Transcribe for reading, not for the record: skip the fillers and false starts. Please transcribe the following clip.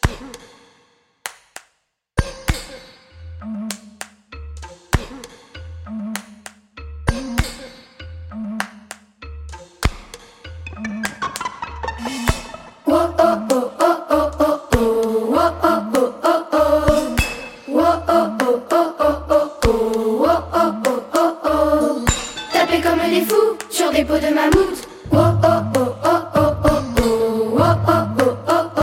Taper comme des fous sur des peaux de mammouth.